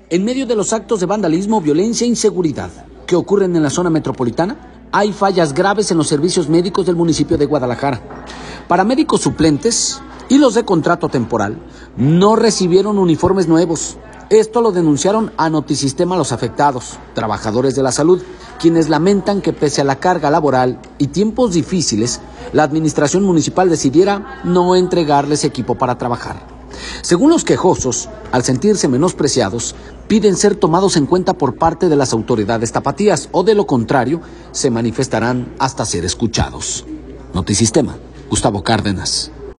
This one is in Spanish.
En medio de los actos de vandalismo, violencia e inseguridad que ocurren en la zona metropolitana, hay fallas graves en los servicios médicos del municipio de Guadalajara. Paramédicos suplentes y los de contrato temporal no recibieron uniformes nuevos. Esto lo denunciaron a Notisistema los afectados, trabajadores de la salud, quienes lamentan que pese a la carga laboral y tiempos difíciles, la administración municipal decidiera no entregarles equipo para trabajar. Según los quejosos, al sentirse menospreciados, piden ser tomados en cuenta por parte de las autoridades tapatías o de lo contrario, se manifestarán hasta ser escuchados. Notisistema, Gustavo Cárdenas.